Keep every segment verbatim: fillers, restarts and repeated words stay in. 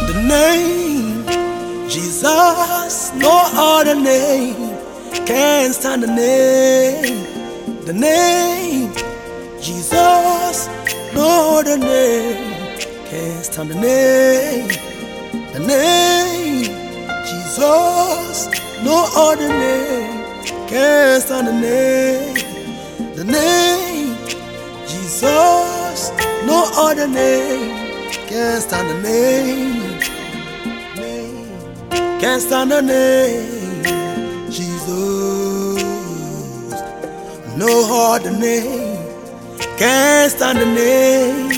The name Jesus, no other name can stand the name. The name Jesus, no other name can stand the name. The name Jesus, no other name can stand the name. The name Jesus, no other name can stand the name. Name can't stand the name Jesus. No other name can't stand the name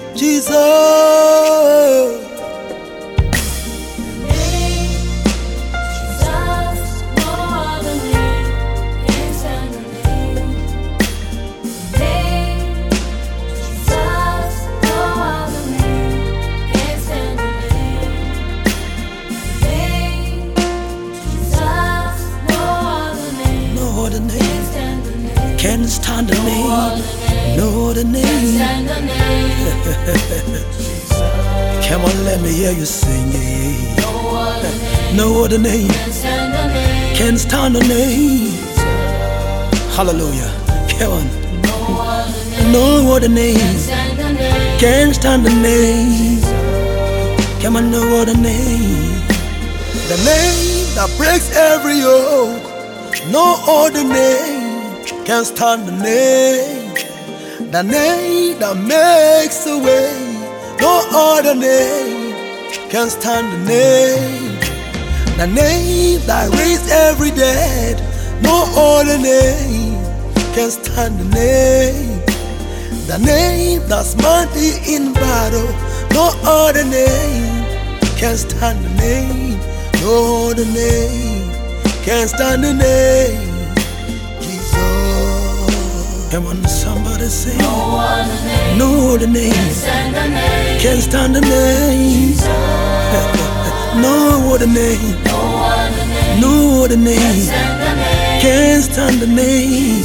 Jesus. Can't stand the name, no other name. Come on, let me hear you sing it. No other name can't stand the name. Hallelujah. Come on. No other name can't stand the name. Come on, no other name. The name that breaks every yoke. No other name can stand the name, the name that makes a way. No other name can stand the name, the name that raised every dead. No other name can stand the name, the name that's mighty in battle. No other name can stand the name. No other name can stand the name. Come on, somebody say, no other name, no other name can stand the name. No other name, no other name can stand the name.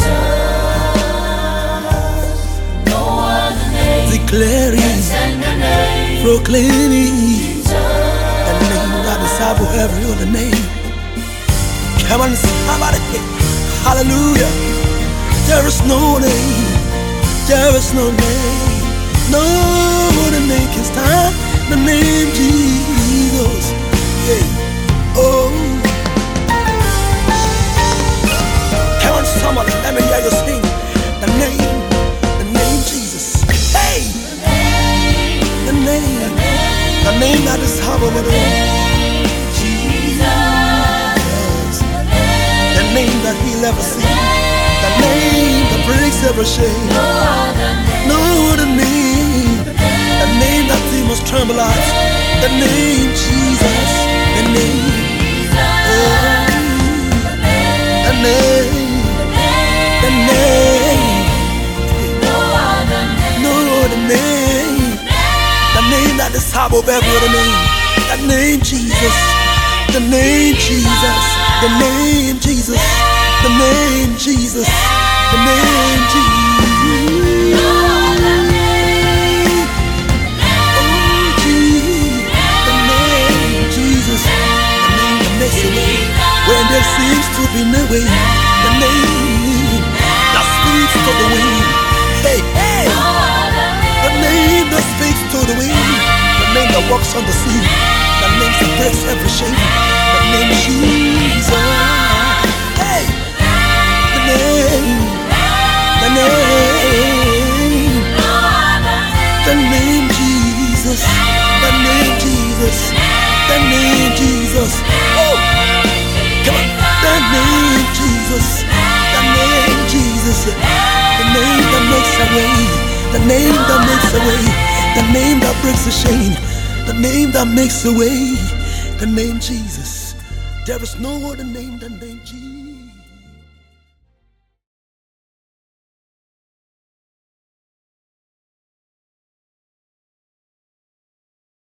Declaring, proclaiming the name that is above every other name. Come on, somebody, hallelujah. There is no name, there is no name, no other name can stand the name Jesus. Yeah. Oh, come on, somebody, let me hear you sing the name, the name Jesus. Hey, the name, the name that is above it all. Jesus, the name that he'll ever see. The name that breaks every shame. No other name. The name that demons tremble at. The name Jesus. The name. Oh, the name. The name. No other name. The name that is above every other name. The name Jesus. The name Jesus. The name Jesus. The name Jesus, the name Jesus. Oh, Jesus, the name Jesus, the name that makes a way when there seems to be no way. The name that speaks to the wind. Hey, hey, the name that speaks to the wind. The name that walks on the sea. The name that breaks every shame. The name Jesus. Hey. The name, the name, the name Jesus, the name Jesus, the name Jesus. Oh, come on, the name Jesus, the name Jesus, the name that makes a way, the name that makes a way, the name that breaks the shame, the name that makes a way, the name Jesus. There is no other name than the name Jesus.